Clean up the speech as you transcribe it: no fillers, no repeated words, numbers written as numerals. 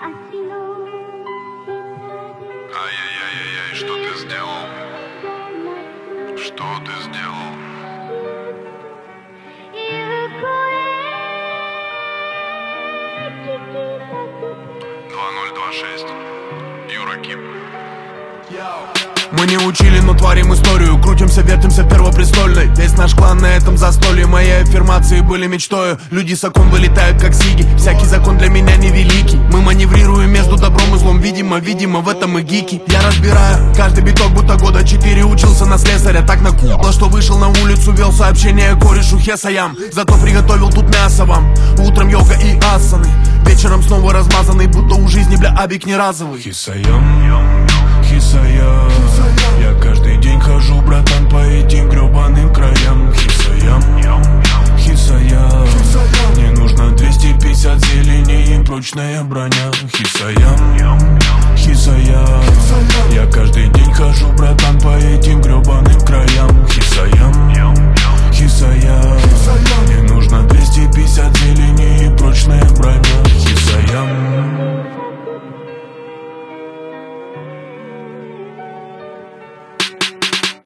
Ай-яй-яй-яй, что ты сделал? Что ты сделал? Юра Ким. Мы не учили, но творим историю. Крутимся, вертимся в Первопрестольной. Весь наш клан на этом застолье. Мои аффирмации были мечтою. Люди с окон вылетают как сиги. Всякий закон для меня невеликий. Мы маневрируем между добром и злом. Видимо, в этом и гики. Я разбираю каждый биток, будто года 4 учился на слесаря. Так накуло, что вышел на улицу, вел сообщение корешу Хесаям. Зато приготовил тут мясо вам. Утром йога и асаны. Вечером снова размазанный, будто у жизни, бля, абик не разовый. Хисаям, Хисаям, я каждый день хожу, братан, по этим гребаным краям. Хисаям, Хисаям, мне нужно 250 зелени и прочная броня. Хисаям, Хисаям, я каждый день